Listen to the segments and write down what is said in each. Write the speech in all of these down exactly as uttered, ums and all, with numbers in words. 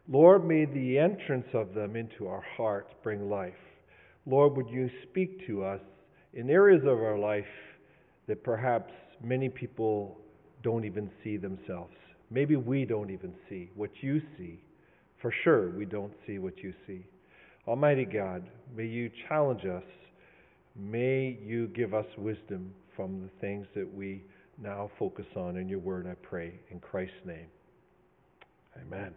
Lord, may the entrance of them into our hearts bring life. Lord, would you speak to us in areas of our life that perhaps many people don't even see themselves. Maybe we don't even see what you see. For sure, we don't see what you see. Almighty God, may you challenge us. May you give us wisdom from the things that we now focus on in your word, I pray, in Christ's name. Amen.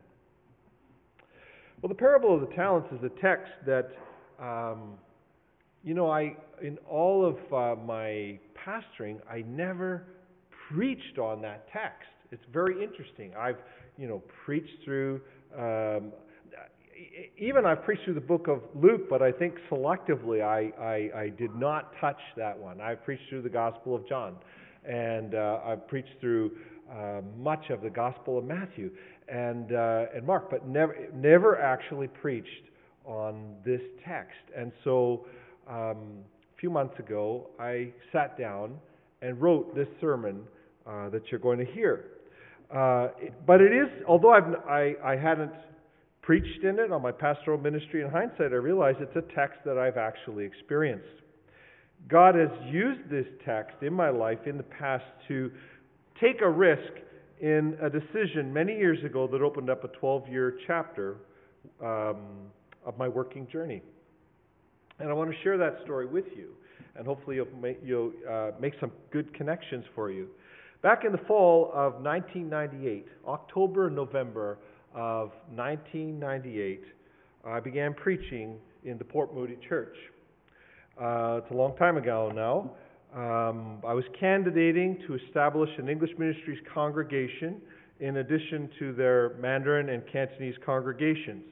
Well, the parable of the talents is a text that, um, you know, I in all of uh, my pastoring, I never preached on that text. It's very interesting. I've, you know, preached through, um, even I've preached through the book of Luke, but I think selectively I, I, I did not touch that one. I've preached through the Gospel of John, and uh, I've preached through uh, much of the Gospel of Matthew and uh, and Mark, but never never actually preached on this text. And so um, a few months ago, I sat down and wrote this sermon uh, that you're going to hear. Uh, but it is, although I've, I, I hadn't preached in it on my pastoral ministry, in hindsight, I realize it's a text that I've actually experienced. God has used this text in my life in the past to take a risk in a decision many years ago that opened up a twelve-year chapter um, of my working journey. And I want to share that story with you, and hopefully you'll make, you'll, uh, make some good connections for you. Back in the fall of nineteen ninety-eight, October and November of nineteen ninety-eight, I began preaching in the Port Moody Church. Uh, it's a long time ago now. Um, I was candidating to establish an English Ministries congregation in addition to their Mandarin and Cantonese congregations.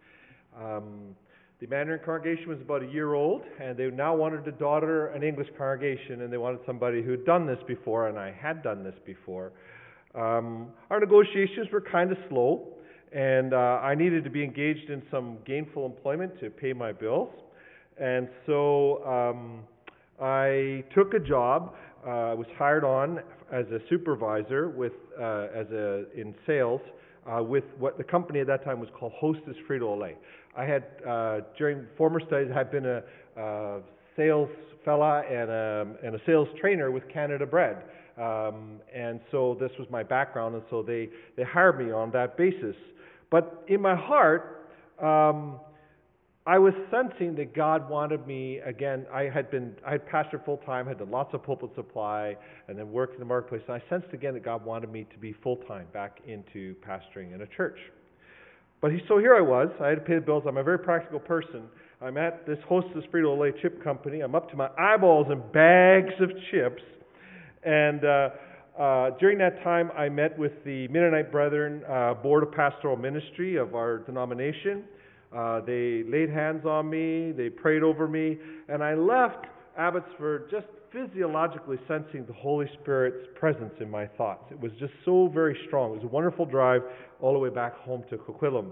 Um, the Mandarin congregation was about a year old, and they now wanted to daughter an English congregation, and they wanted somebody who had done this before, and I had done this before. Um, our negotiations were kind of slow, and uh, I needed to be engaged in some gainful employment to pay my bills. And so um, I took a job. Uh, I was hired on as a supervisor with uh, as a in sales uh, with what the company at that time was called Hostess Frito-Lay. I had uh, during former studies had been a uh, sales fella and a, and a sales trainer with Canada Bread, um, and so this was my background, and so they they hired me on that basis. But in my heart, um, I was sensing that God wanted me, again, I had been, I had pastored full time, had done lots of pulpit supply, and then worked in the marketplace, and I sensed again that God wanted me to be full time back into pastoring in a church. But he, so here I was, I had to pay the bills, I'm a very practical person. I'm at this Hostess Frito-Lay chip company, I'm up to my eyeballs in bags of chips, and uh, uh, during that time I met with the Mennonite Brethren uh, Board of Pastoral Ministry of our denomination. Uh, they laid hands on me, they prayed over me, and I left Abbotsford just physiologically sensing the Holy Spirit's presence in my thoughts. It was just so very strong. It was a wonderful drive all the way back home to Coquitlam.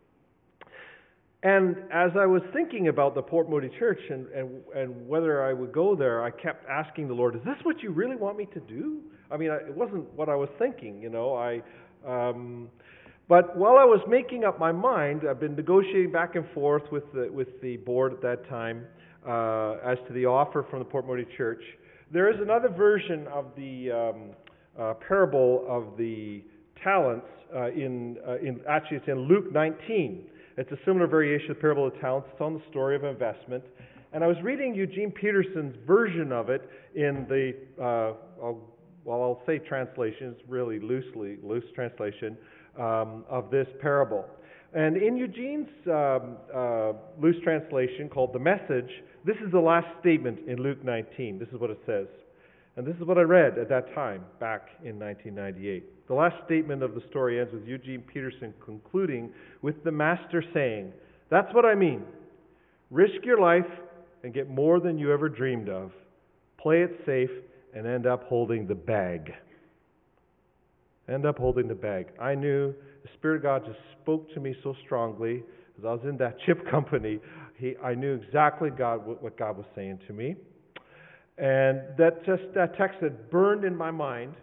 And as I was thinking about the Port Moody Church and, and, and whether I would go there, I kept asking the Lord, is this what you really want me to do? I mean, it wasn't what I was thinking, you know. I... Um, But while I was making up my mind, I've been negotiating back and forth with the, with the board at that time uh, as to the offer from the Port Moody Church. There is another version of the um, uh, parable of the talents uh, in, uh, in, actually it's in Luke nineteen. It's a similar variation of the parable of the talents. It's on the story of investment. And I was reading Eugene Peterson's version of it in the, uh, I'll, well, I'll say translation, it's really loosely, loose translation, Um, of this parable. And in Eugene's um, uh, loose translation called The Message, this is the last statement in Luke nineteen. This is what it says. And this is what I read at that time, back in nineteen ninety-eight. The last statement of the story ends with Eugene Peterson concluding with the Master saying, "That's what I mean. Risk your life and get more than you ever dreamed of. Play it safe and end up holding the bag." End up holding the bag. I knew the Spirit of God just spoke to me so strongly as I was in that chip company. He, I knew exactly God what God was saying to me, and that just that text had burned in my mind.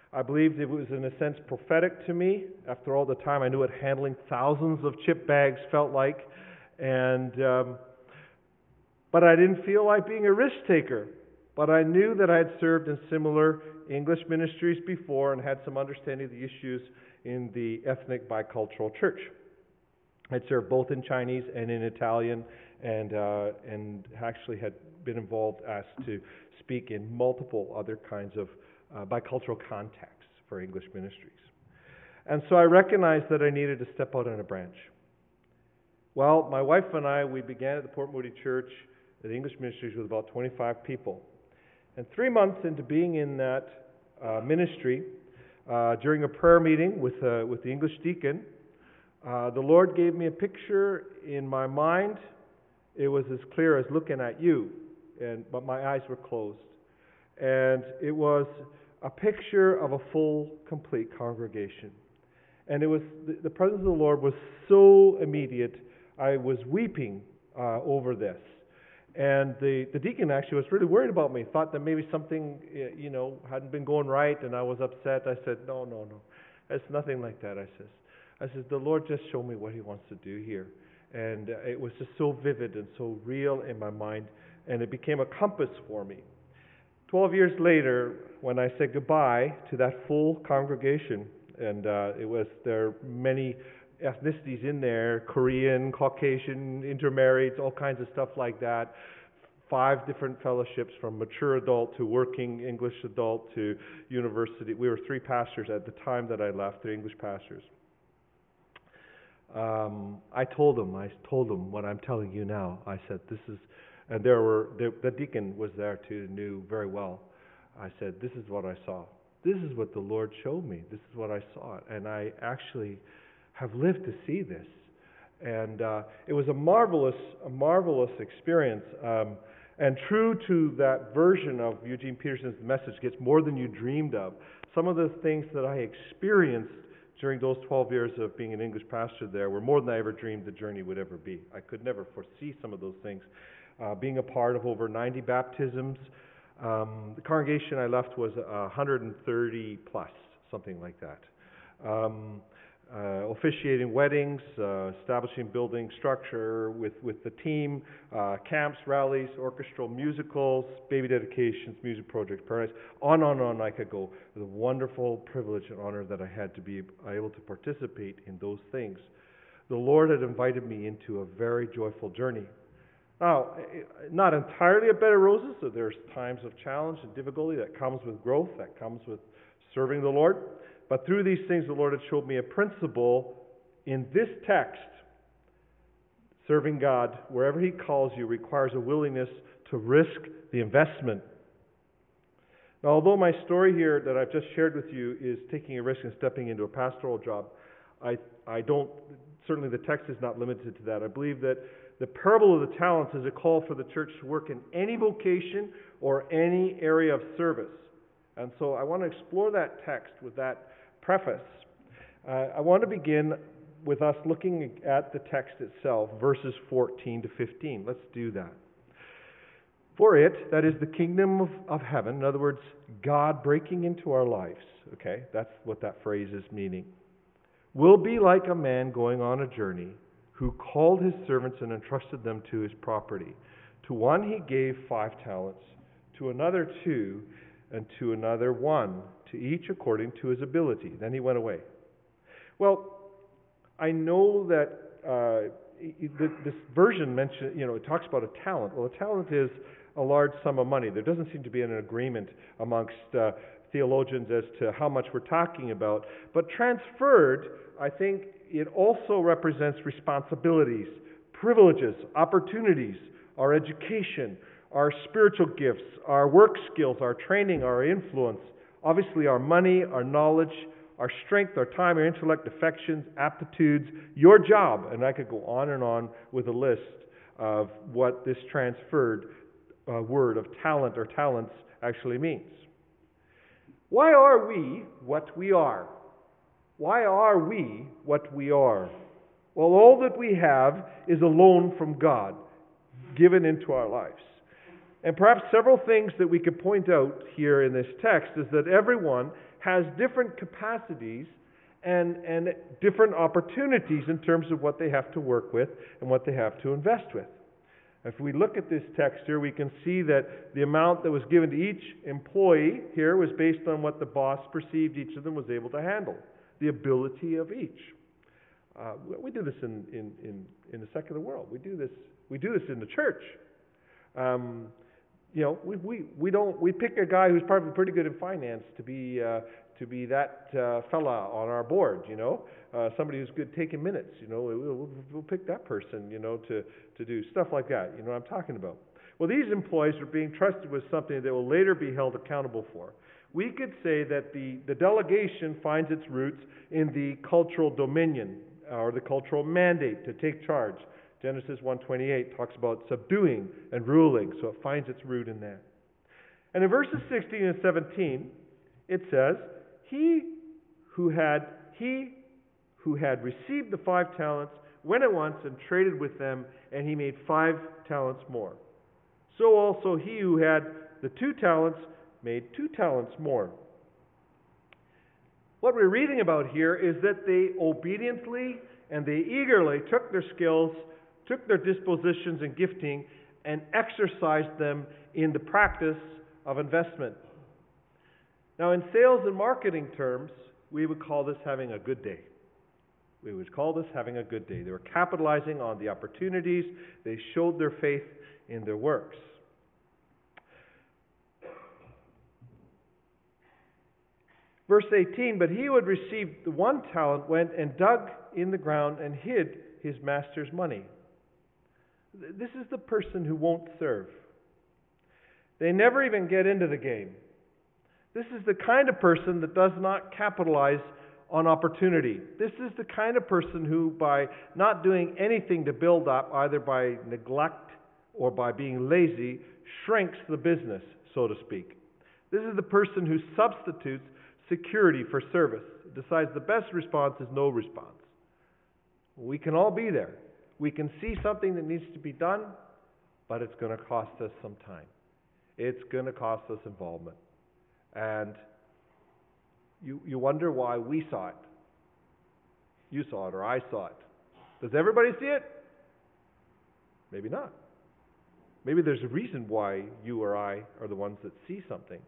I believed it was, in a sense, prophetic to me. After all the time I knew what handling thousands of chip bags felt like. And um, but I didn't feel like being a risk taker. But I knew that I had served in similar English ministries before and had some understanding of the issues in the ethnic bicultural church. I'd served both in Chinese and in Italian, and uh, and actually had been involved, asked to speak in multiple other kinds of uh, bicultural contexts for English ministries. And so I recognized that I needed to step out on a branch. Well, my wife and I, we began at the Port Moody Church, the English ministries, with about twenty-five people. And three months into being in that uh, ministry, uh, during a prayer meeting with uh, with the English deacon, uh, the Lord gave me a picture in my mind. It was as clear as looking at you, and but my eyes were closed. And it was a picture of a full, complete congregation. And it was the, the presence of the Lord was so immediate. I was weeping uh, over this. And the, the deacon actually was really worried about me, thought that maybe something, you know, hadn't been going right, and I was upset. I said, no, no, no. It's nothing like that, I says. I says, the Lord just showed me what He wants to do here. And uh, it was just so vivid and so real in my mind, and it became a compass for me. Twelve years later, when I said goodbye to that full congregation, and uh, it was there are many ethnicities in there, Korean, Caucasian, intermarrieds, all kinds of stuff like that. Five different fellowships, from mature adult to working English adult to university. We were three pastors at the time that I left, three English pastors. Um, I told them, I told them what I'm telling you now. I said, this is, and there were, there, the deacon was there too, knew very well. I said, this is what I saw. This is what the Lord showed me. This is what I saw. And I actually have lived to see this. And uh, it was a marvelous, a marvelous experience. Um, and true to that version of Eugene Peterson's message, gets more than you dreamed of. Some of the things that I experienced during those twelve years of being an English pastor there were more than I ever dreamed the journey would ever be. I could never foresee some of those things. Uh, being a part of over ninety baptisms, um, the congregation I left was one hundred thirty plus, something like that. Um, uh, officiating weddings, uh, establishing building structure with, with the team, uh, camps, rallies, orchestral musicals, baby dedications, music projects, paradise, on and on I could go. It was a wonderful privilege and honor that I had to be able to participate in those things. The Lord had invited me into a very joyful journey. Now, not entirely a bed of roses, so there's times of challenge and difficulty that comes with growth, that comes with serving the Lord. But through these things, the Lord had showed me a principle in this text. Serving God, wherever He calls you, requires a willingness to risk the investment. Now, although my story here that I've just shared with you is taking a risk and stepping into a pastoral job, I, I don't, certainly the text is not limited to that. I believe that the parable of the talents is a call for the church to work in any vocation or any area of service. And so I want to explore that text with that preface. Uh, I want to begin with us looking at the text itself, verses fourteen to fifteen. Let's do that. For it, that is the kingdom of, of heaven, in other words, God breaking into our lives, okay, that's what that phrase is meaning, will be like a man going on a journey who called his servants and entrusted them to his property. To one he gave five talents, to another two, and to another one, to each according to his ability. Then he went away. Well, I know that uh, this version mentions, you know, it talks about a talent. Well, a talent is a large sum of money. There doesn't seem to be an agreement amongst uh, theologians as to how much we're talking about. But transferred, I think it also represents responsibilities, privileges, opportunities, our education, our spiritual gifts, our work skills, our training, our influence, obviously our money, our knowledge, our strength, our time, our intellect, affections, aptitudes, your job. And I could go on and on with a list of what this transferred uh, word of talent or talents actually means. Why are we what we are? Why are we what we are? Well, all that we have is a loan from God, given into our lives. And perhaps several things that we could point out here in this text is that everyone has different capacities and, and different opportunities in terms of what they have to work with and what they have to invest with. If we look at this text here, we can see that the amount that was given to each employee here was based on what the boss perceived each of them was able to handle, the ability of each. Uh, we do this in, in, in, in the secular world. We do this. We do this in the church. Um, you know, we, we we don't we pick a guy who's probably pretty good in finance to be uh, to be that uh, fella on our board. You know, uh, somebody who's good taking minutes. You know, we'll, we'll, we'll pick that person. You know, to to do stuff like that. You know what I'm talking about? Well, these employees are being trusted with something that will later be held accountable for. We could say that the the delegation finds its roots in the cultural dominion or the cultural mandate to take charge. Genesis one twenty-eight talks about subduing and ruling, so it finds its root in that. And in verses sixteen and seventeen, it says, He who had he who had received the five talents went at once and traded with them, and he made five talents more. So also he who had the two talents made two talents more. What we're reading about here is that they obediently and they eagerly took their skills, took their dispositions and gifting, and exercised them in the practice of investment. Now, in sales and marketing terms, we would call this having a good day. We would call this having a good day. They were capitalizing on the opportunities. They showed their faith in their works. Verse eighteen, but he who had received the one talent went and dug in the ground and hid his master's money. This is the person who won't serve. They never even get into the game. This is the kind of person that does not capitalize on opportunity. This is the kind of person who, by not doing anything to build up, either by neglect or by being lazy, shrinks the business, so to speak. This is the person who substitutes security for service. It decides the best response is no response. We can all be there. We can see something that needs to be done, but it's going to cost us some time. It's going to cost us involvement. And you, you wonder why we saw it. You saw it or I saw it. Does everybody see it? Maybe not. Maybe there's a reason why you or I are the ones that see something.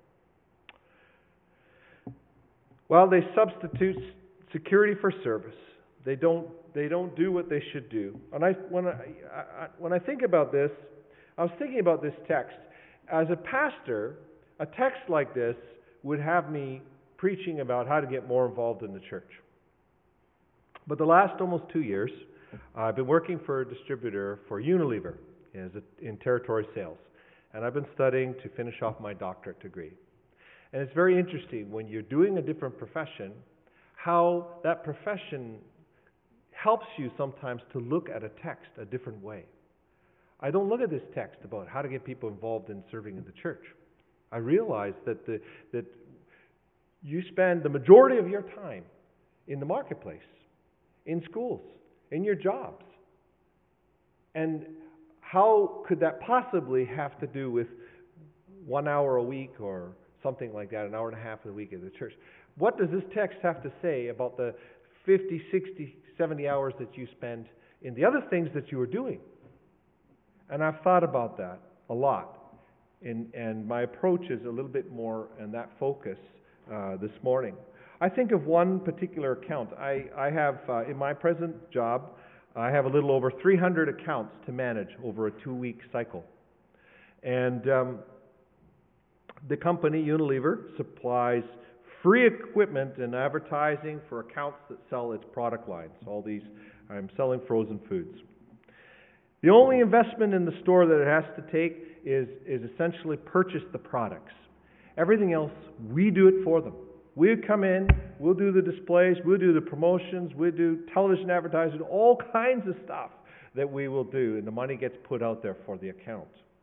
Well, they substitute security for service. They don't. They don't do what they should do. And I, when I, I, when I think about this, I was thinking about this text. As a pastor, a text like this would have me preaching about how to get more involved in the church. But the last almost two years, uh, I've been working for a distributor for Unilever as a, in territory sales, and I've been studying to finish off my doctorate degree. And it's very interesting when you're doing a different profession, how that profession helps you sometimes to look at a text a different way. I don't look at this text about how to get people involved in serving in the church. I realize that the, that you spend the majority of your time in the marketplace, in schools, in your jobs. And how could that possibly have to do with one hour a week or something like that, an hour and a half a week at the church? What does this text have to say about the fifty, sixty, seventy hours that you spend in the other things that you are doing? And I've thought about that a lot. And, and my approach is a little bit more in that focus uh, this morning. I think of one particular account. I, I have, uh, in my present job, I have a little over three hundred accounts to manage over a two-week cycle. And um, the company, Unilever, supplies free equipment and advertising for accounts that sell its product lines. All these, I'm selling frozen foods. The only investment in the store that it has to take is, is essentially purchase the products. Everything else, we do it for them. We come in, we'll do the displays, we'll do the promotions, we'll do television advertising, all kinds of stuff that we will do, and the money gets put out there for the account.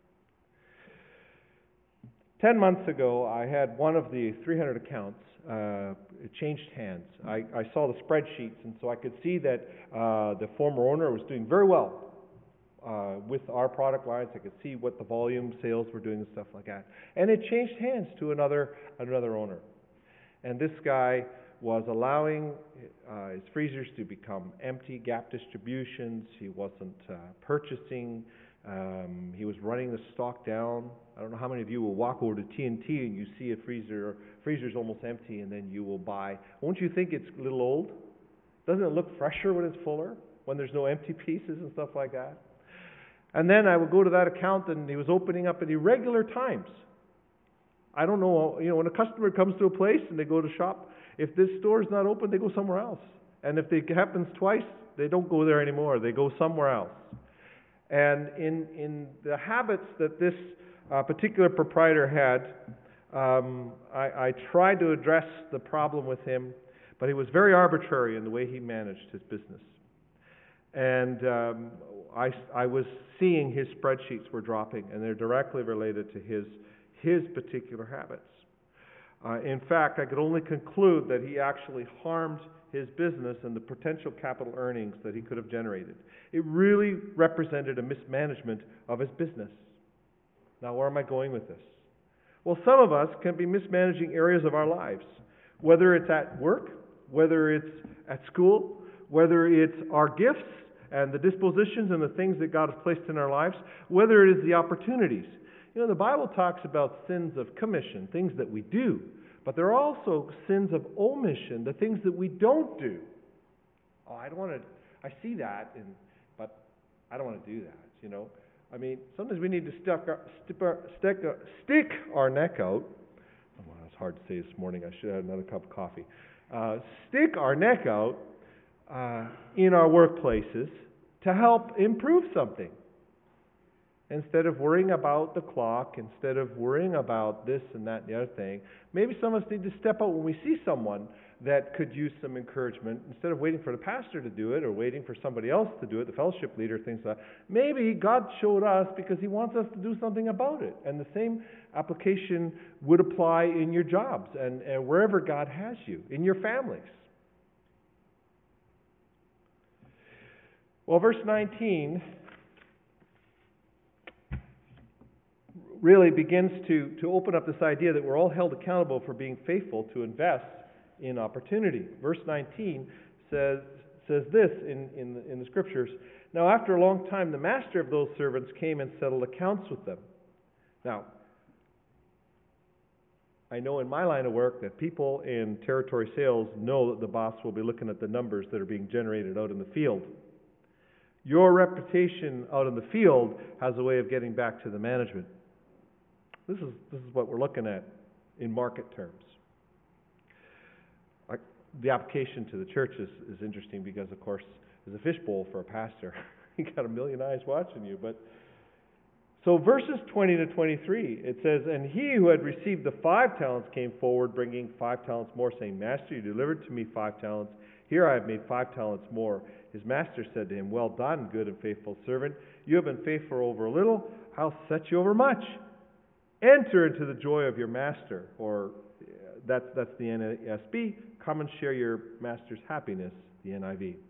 Ten months ago, I had one of the three hundred accounts uh, it changed hands. I, I saw the spreadsheets, and so I could see that uh, the former owner was doing very well uh, with our product lines. I could see what the volume sales were doing and stuff like that. And it changed hands to another another owner. And this guy was allowing uh, his freezers to become empty, gap distributions. He wasn't uh, purchasing. Um, he was running the stock down. I don't know how many of you will walk over to T N T and you see a freezer, freezer's almost empty, and then you will buy. Won't you think it's a little old? Doesn't it look fresher when it's fuller, when there's no empty pieces and stuff like that? And then I would go to that account, and he was opening up at irregular times. I don't know, you know, when a customer comes to a place and they go to shop, if this store is not open, they go somewhere else. And if it happens twice, they don't go there anymore. They go somewhere else. And in in the habits that this uh, particular proprietor had, um, I, I tried to address the problem with him, but he was very arbitrary in the way he managed his business. And um, I, I was seeing his spreadsheets were dropping, and they're directly related to his his particular habits. Uh, in fact, I could only conclude that he actually harmed his business and the potential capital earnings that he could have generated. It really represented a mismanagement of his business. Now, where am I going with this? Well, some of us can be mismanaging areas of our lives, whether it's at work, whether it's at school, whether it's our gifts and the dispositions and the things that God has placed in our lives, whether it is the opportunities. You know, the Bible talks about sins of commission, things that we do, but there are also sins of omission, the things that we don't do. Oh, I don't want to, I see that, and, but I don't want to do that, you know. I mean, sometimes we need to stick our, stick our, stick our, stick our neck out. Oh, well, that's hard to say this morning. I should have had another cup of coffee. Uh, stick our neck out uh, in our workplaces to help improve something. Instead of worrying about the clock, instead of worrying about this and that and the other thing, maybe some of us need to step out when we see someone that could use some encouragement. Instead of waiting for the pastor to do it or waiting for somebody else to do it, the fellowship leader, things like that, maybe God showed us because He wants us to do something about it. And the same application would apply in your jobs and, and wherever God has you, in your families. Well, verse nineteen really begins to, to open up this idea that we're all held accountable for being faithful to invest in opportunity. Verse nineteen says says this in, in, the, in the Scriptures, "Now after a long time the master of those servants came and settled accounts with them." Now, I know in my line of work that people in territory sales know that the boss will be looking at the numbers that are being generated out in the field. Your reputation out in the field has a way of getting back to the management. This is this is what we're looking at in market terms. Like, the application to the church is, is interesting because, of course, there's a fishbowl for a pastor. You got a million eyes watching you. But so verses twenty to twenty-three, it says, "And he who had received the five talents came forward, bringing five talents more, saying, 'Master, you delivered to me five talents. Here I have made five talents more.' His master said to him, 'Well done, good and faithful servant. You have been faithful over a little. I'll set you over much. Enter into the joy of your master.'" Or uh, that's that's the N A S B. "Come and share your master's happiness," the N I V.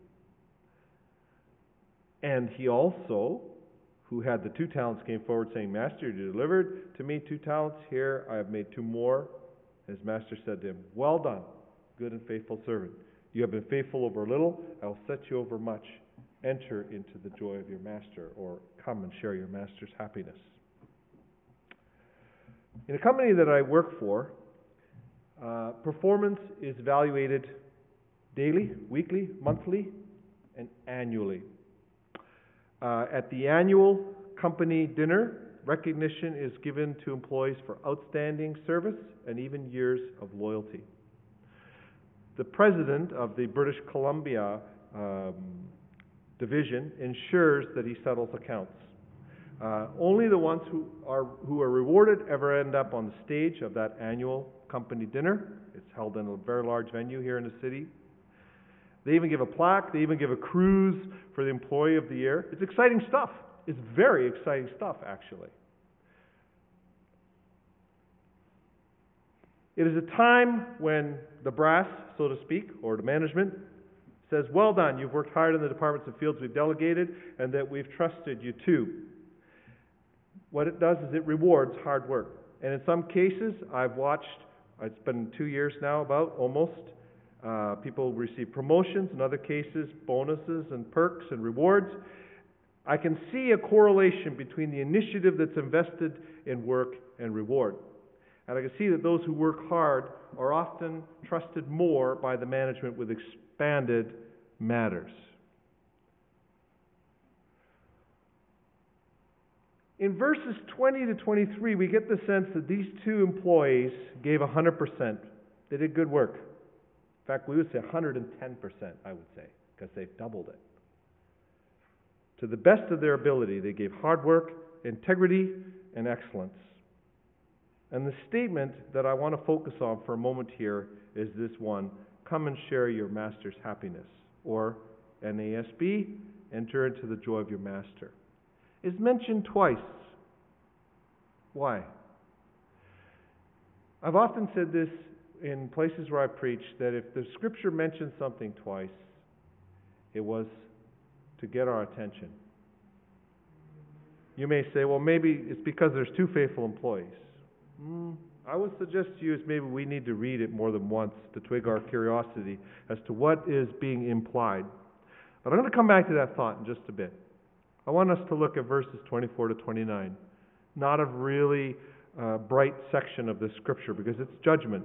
"And he also, who had the two talents, came forward, saying, 'Master, you delivered to me two talents. Here I have made two more.' His master said to him, 'Well done, good and faithful servant. You have been faithful over a little. I will set you over much. Enter into the joy of your master," or "Come and share your master's happiness." In a company that I work for, uh, performance is evaluated daily, weekly, monthly, and annually. Uh, at the annual company dinner, recognition is given to employees for outstanding service and even years of loyalty. The president of the British Columbia um, division ensures that he settles accounts. Uh, only the ones who are who are rewarded ever end up on the stage of that annual company dinner. It's held in a very large venue here in the city. They even give a plaque. They even give a cruise for the employee of the year. It's exciting stuff. It's very exciting stuff, actually. It is a time when the brass, so to speak, or the management, says, "Well done, you've worked hard in the departments and fields we've delegated and that we've trusted you to." What it does is it rewards hard work. And in some cases, I've watched it's been two years now, about, almost. Uh, people receive promotions, in other cases, bonuses and perks and rewards. I can see a correlation between the initiative that's invested in work and reward. And I can see that those who work hard are often trusted more by the management with expanded matters. In verses twenty to twenty-three, we get the sense that these two employees gave one hundred percent. They did good work. In fact, we would say one hundred ten percent, I would say, because they've doubled it. To the best of their ability, they gave hard work, integrity, and excellence. And the statement that I want to focus on for a moment here is this one: come and share your master's happiness. Or N A S B, enter into the joy of your master. It's mentioned twice. Why? I've often said this in places where I preach, that if the Scripture mentions something twice, it was to get our attention. You may say, well, maybe it's because there's two faithful employees. Mm, I would suggest to you is maybe we need to read it more than once to twig our curiosity as to what is being implied. But I'm going to come back to that thought in just a bit. I want us to look at verses twenty-four to twenty-nine. Not a really uh, bright section of the Scripture, because it's judgment.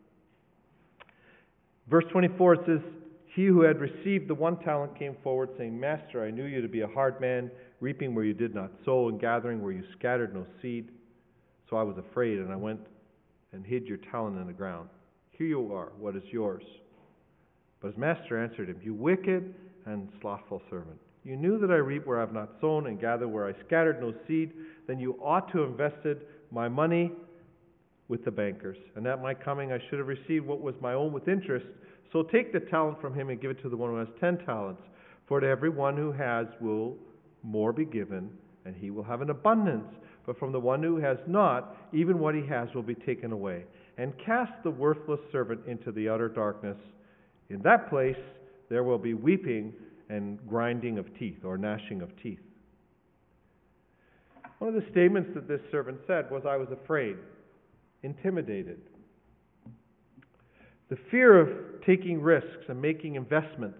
Verse twenty-four, it says, he who had received the one talent came forward, saying, Master, I knew you to be a hard man, reaping where you did not sow, and gathering where you scattered no seed. So I was afraid, and I went and hid your talent in the ground. Here you are, what is yours? But his master answered him, you wicked and slothful servant. You knew that I reap where I have not sown, and gather where I scattered no seed. Then you ought to have invested my money with the bankers, and at my coming I should have received what was my own with interest. So take the talent from him and give it to the one who has ten talents. For to every one who has will more be given, and he will have an abundance. But from the one who has not, even what he has will be taken away. And cast the worthless servant into the utter darkness. In that place there will be weeping and grinding of teeth, or gnashing of teeth. One of the statements that this servant said was, I was afraid, intimidated. The fear of taking risks and making investments,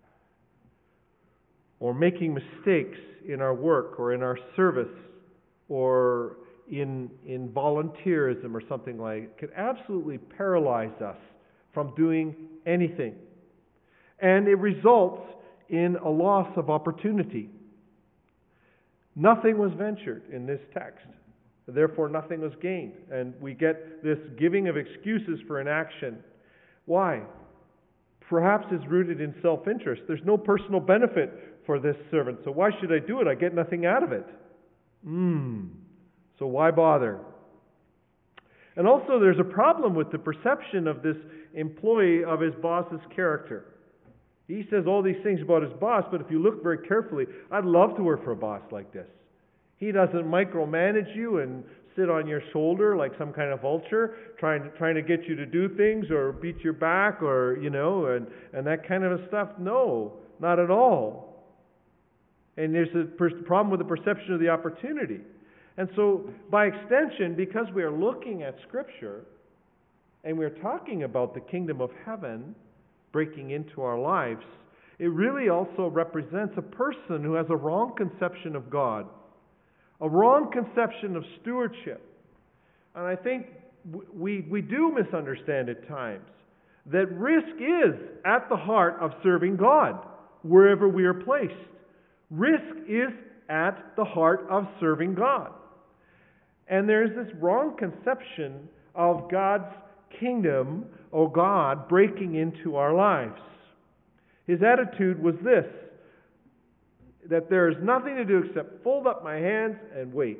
or making mistakes in our work or in our service or in, in volunteerism or something like it, can absolutely paralyze us from doing anything. And it results in a loss of opportunity. Nothing was ventured in this text. Therefore, nothing was gained. And we get this giving of excuses for inaction. Why? Perhaps it's rooted in self-interest. There's no personal benefit for this servant. So why should I do it? I get nothing out of it. Hmm. So why bother? And also there's a problem with the perception of this employee of his boss's character. He says all these things about his boss, but if you look very carefully, I'd love to work for a boss like this. He doesn't micromanage you and sit on your shoulder like some kind of vulture, trying to, trying to get you to do things or beat your back or, you know, and, and that kind of stuff. No, not at all. And there's a per- problem with the perception of the opportunity. And so, by extension, because we are looking at Scripture and we're talking about the kingdom of heaven breaking into our lives, it really also represents a person who has a wrong conception of God, a wrong conception of stewardship. And I think we, we do misunderstand at times that risk is at the heart of serving God wherever we are placed. Risk is at the heart of serving God. And there's this wrong conception of God's kingdom, or God breaking into our lives. His attitude was this, that there is nothing to do except fold up my hands and wait.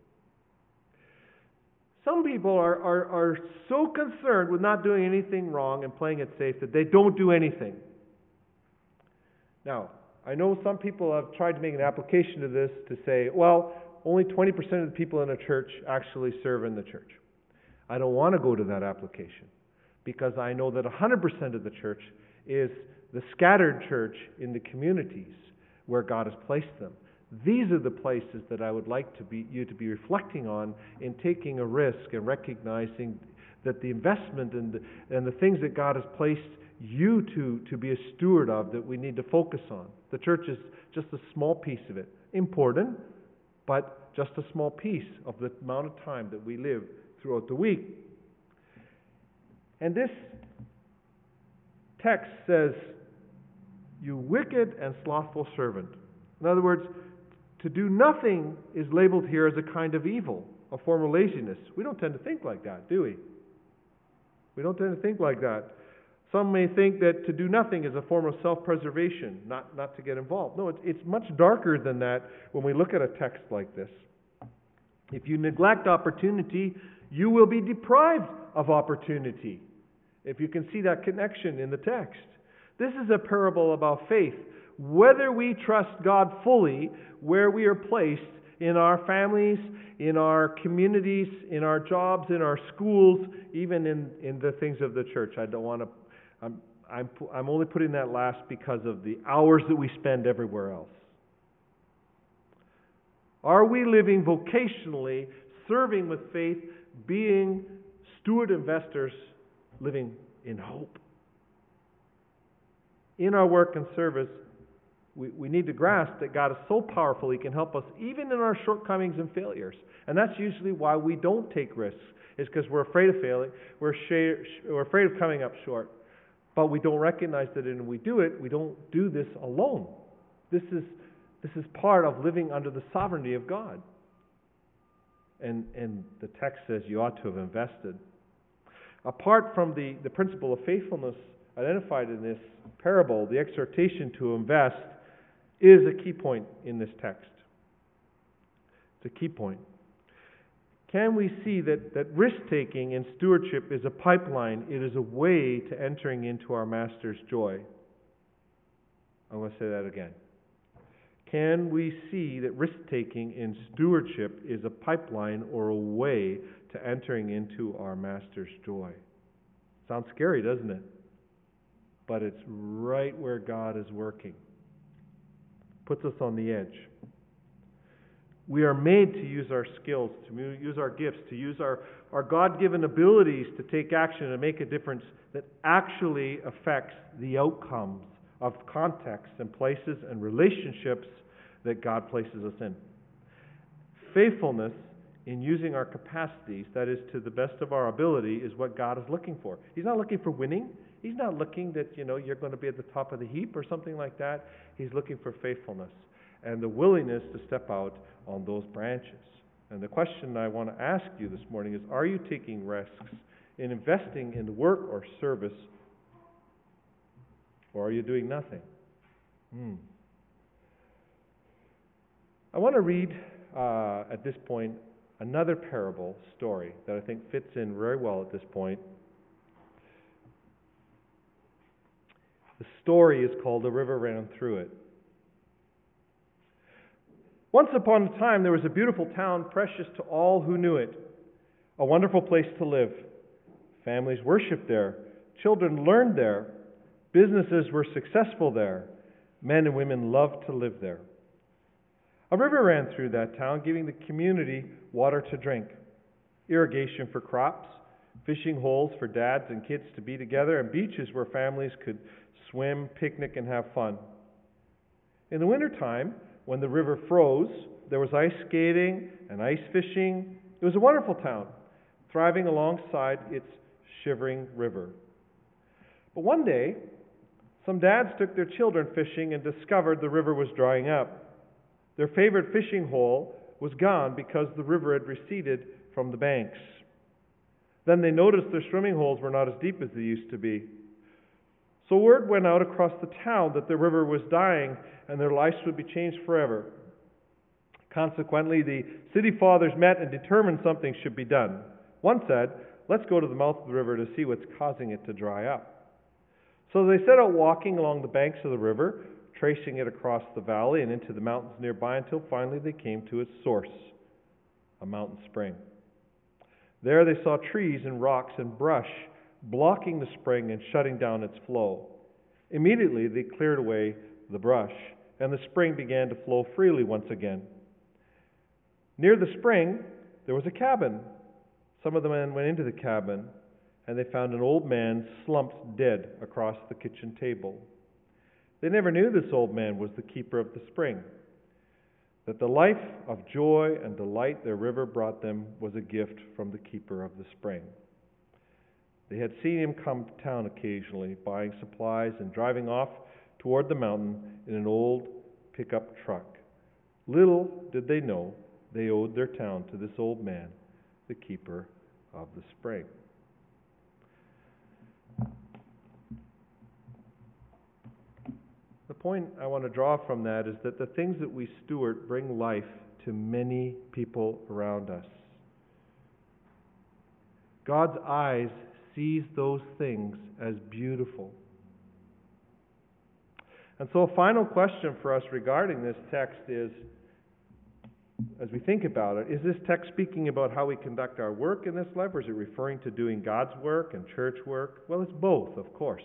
Some people are, are, are so concerned with not doing anything wrong and playing it safe that they don't do anything. Now, I know some people have tried to make an application to this to say, well, only twenty percent of the people in a church actually serve in the church. I don't want to go to that application because I know that one hundred percent of the church is the scattered church in the communities where God has placed them. These are the places that I would like to be, you to be reflecting on in taking a risk and recognizing that the investment and the, and the things that God has placed you to, to be a steward of, that we need to focus on. The church is just a small piece of it. Important, but just a small piece of the amount of time that we live throughout the week. And this text says, "You wicked and slothful servant." In other words, to do nothing is labeled here as a kind of evil, a form of laziness. We don't tend to think like that, do we? We don't tend to think like that. Some may think that to do nothing is a form of self-preservation, not, not to get involved. No, it's, it's much darker than that when we look at a text like this. If you neglect opportunity, you will be deprived of opportunity. If you can see that connection in the text. This is a parable about faith. Whether we trust God fully, where we are placed in our families, in our communities, in our jobs, in our schools, even in, in the things of the church. I don't want to, I'm, I'm, I'm only putting that last because of the hours that we spend everywhere else. Are we living vocationally, serving with faith, being steward investors, living in hope? In our work and service, we, we need to grasp that God is so powerful, He can help us even in our shortcomings and failures. And that's usually why we don't take risks, is because we're afraid of failing, we're, sh- we're afraid of coming up short. But we don't recognize that when we do it, we don't do this alone. This is, this is part of living under the sovereignty of God. And, and the text says you ought to have invested. Apart from the, the principle of faithfulness identified in this parable, the exhortation to invest is a key point in this text. It's a key point. Can we see that, that risk-taking in stewardship is a pipeline? It is a way to entering into our Master's joy. I'm going to say that again. Can we see that risk-taking in stewardship is a pipeline or a way to entering into our Master's joy? Sounds scary, doesn't it? But it's right where God is working. Puts us on the edge. We are made to use our skills, to use our gifts, to use our, our God-given abilities to take action and make a difference that actually affects the outcomes of contexts and places and relationships that God places us in. Faithfulness in using our capacities, that is to the best of our ability, is what God is looking for. He's not looking for winning. He's not looking that, you know, you're going to be at the top of the heap or something like that. He's looking for faithfulness and the willingness to step out on those branches. And the question I want to ask you this morning is, are you taking risks in investing in work or service, or are you doing nothing? Hmm. I want to read, uh, at this point, another parable story that I think fits in very well at this point. The story is called "The River Ran Through It." Once upon a time, there was a beautiful town precious to all who knew it, a wonderful place to live. Families worshiped there. Children learned there. Businesses were successful there. Men and women loved to live there. A river ran through that town, giving the community water to drink, irrigation for crops, fishing holes for dads and kids to be together, and beaches where families could swim, picnic, and have fun. In the wintertime, when the river froze, there was ice skating and ice fishing. It was a wonderful town, thriving alongside its shivering river. But one day, some dads took their children fishing and discovered the river was drying up. Their favorite fishing hole was gone because the river had receded from the banks. Then they noticed their swimming holes were not as deep as they used to be. So word went out across the town that the river was dying and their lives would be changed forever. Consequently, the city fathers met and determined something should be done. One said, "Let's go to the mouth of the river to see what's causing it to dry up." So they set out walking along the banks of the river, tracing it across the valley and into the mountains nearby until finally they came to its source, a mountain spring. There they saw trees and rocks and brush blocking the spring and shutting down its flow. Immediately they cleared away the brush, and the spring began to flow freely once again. Near the spring, there was a cabin. Some of the men went into the cabin. and they found an old man slumped dead across the kitchen table. They never knew this old man was the keeper of the spring, that the life of joy and delight their river brought them was a gift from the keeper of the spring. They had seen him come to town occasionally, buying supplies and driving off toward the mountain in an old pickup truck. Little did they know they owed their town to this old man, the keeper of the spring. The point I want to draw from that is that the things that we steward bring life to many people around us. God's eyes sees those things as beautiful. And so a final question for us regarding this text is, as we think about it, is this text speaking about how we conduct our work in this life, or is it referring to doing God's work and church work? Well, it's both, of course.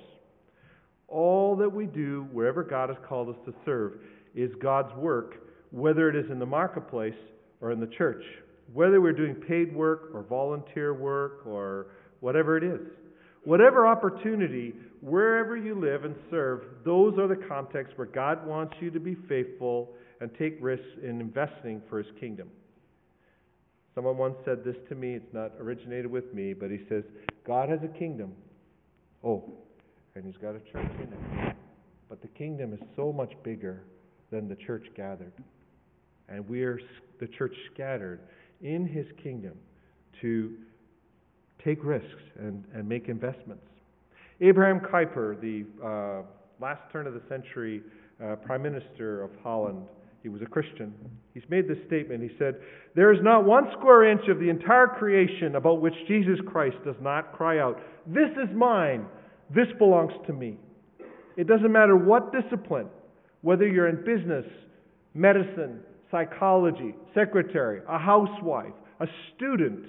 All that we do, wherever God has called us to serve, is God's work, whether it is in the marketplace or in the church. Whether we're doing paid work or volunteer work or whatever it is. Whatever opportunity, wherever you live and serve, those are the contexts where God wants you to be faithful and take risks in investing for His kingdom. Someone once said this to me. It's not originated with me, but he says, God has a kingdom. Oh, and He's got a church in it. But the kingdom is so much bigger than the church gathered. And we're the church scattered in His kingdom to take risks and, and make investments. Abraham Kuyper, the uh, last turn of the century uh, Prime Minister of Holland, he was a Christian. He's made this statement. He said, "There is not one square inch of the entire creation about which Jesus Christ does not cry out, 'This is mine, this belongs to me.' It doesn't matter what discipline, whether you're in business, medicine, psychology, secretary, a housewife, a student,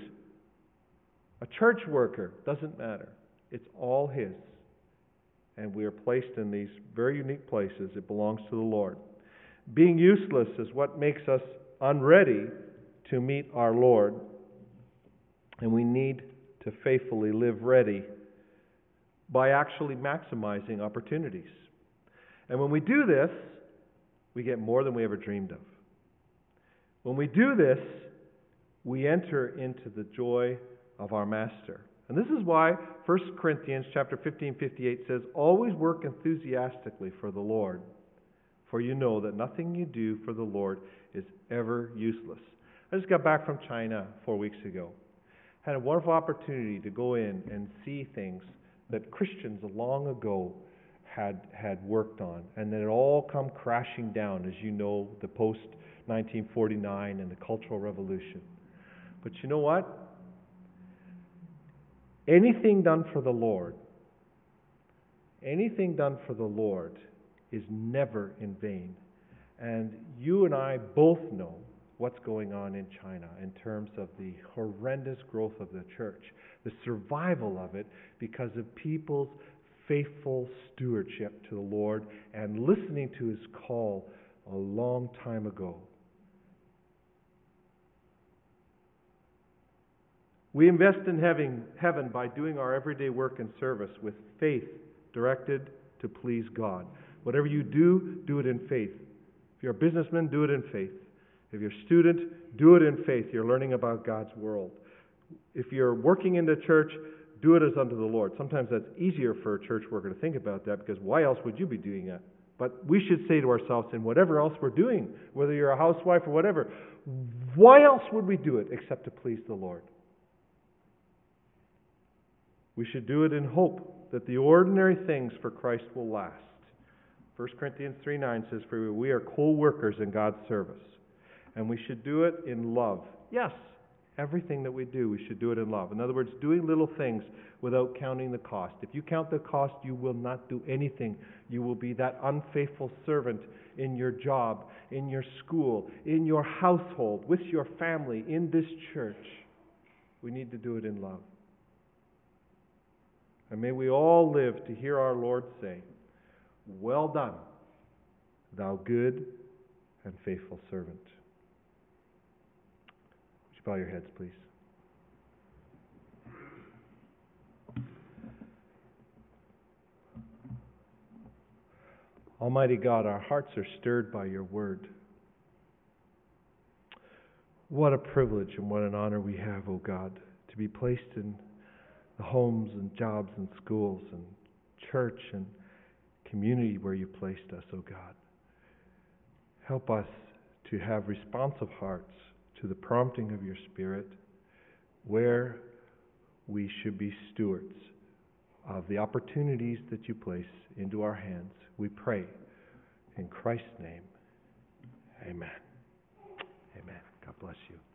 a church worker, doesn't matter. It's all His. And we are placed in these very unique places. It belongs to the Lord. Being useless is what makes us unready to meet our Lord. And we need to faithfully live ready by actually maximizing opportunities. And when we do this, we get more than we ever dreamed of. When we do this, we enter into the joy of our Master. And this is why First Corinthians chapter fifteen fifty-eight says, "Always work enthusiastically for the Lord, for you know that nothing you do for the Lord is ever useless." I just got back from China four weeks ago. Had a wonderful opportunity to go in and see things that Christians long ago had had worked on, and that had all come crashing down, as you know, the post nineteen forty-nine and the Cultural Revolution. But you know what? Anything done for the Lord, anything done for the Lord is never in vain. And you and I both know what's going on in China in terms of the horrendous growth of the church, the survival of it because of people's faithful stewardship to the Lord and listening to His call a long time ago. We invest in having heaven by doing our everyday work and service with faith directed to please God. Whatever you do, do it in faith. If you're a businessman, do it in faith. If you're a student, do it in faith. You're learning about God's world. If you're working in the church, do it as unto the Lord. Sometimes that's easier for a church worker to think about that, because why else would you be doing that? But we should say to ourselves, in whatever else we're doing, whether you're a housewife or whatever, why else would we do it except to please the Lord? We should do it in hope that the ordinary things for Christ will last. First Corinthians three nine says, "For we are co-workers in God's service." And we should do it in love. Yes, everything that we do, we should do it in love. In other words, doing little things without counting the cost. If you count the cost, you will not do anything. You will be that unfaithful servant in your job, in your school, in your household, with your family, in this church. We need to do it in love. And may we all live to hear our Lord say, "Well done, thou good and faithful servant." Would you bow your heads, please? Almighty God, our hearts are stirred by your word. What a privilege and what an honor we have, O God, to be placed in the homes and jobs and schools and church and community where you placed us, O God. Help us to have responsive hearts to the prompting of your Spirit, where we should be stewards of the opportunities that you place into our hands. We pray in Christ's name. Amen. Amen. God bless you.